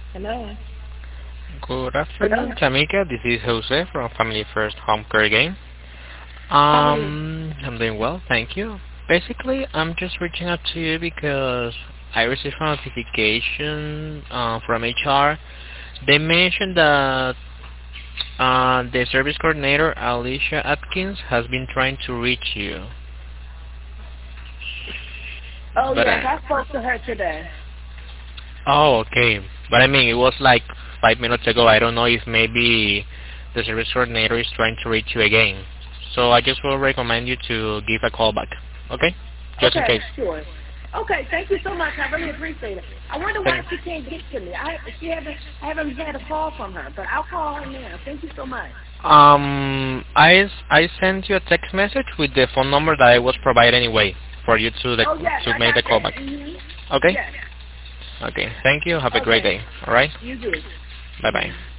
Hello. Good afternoon, Tamika. This is Jose from Family First Home Care Game. How are you? I'm doing well, thank you. Basically, I'm just reaching out to you because I received a notification from HR. They mentioned that the service coordinator, Alicia Atkins, has been trying to reach you. Oh But yes, I spoke to her today. oh, okay. But I mean, it was like 5 minutes ago. I don't know if maybe the service coordinator is trying to reach you again. So I just will recommend you to give a call back. Okay? Just in Okay, case. sure. Okay, thank you so much. I really appreciate it. I wonder why Thank. she can't get to me. I haven't had a call from her, but I'll call her now. Thank you so much. I sent you a text message with the phone number that I was provided anyway for you Oh yes, to I make got the call that. back. Mhm. Okay? Yes. Okay. Thank you. Have a great Okay. day. All right? You do. Bye bye. Mhm.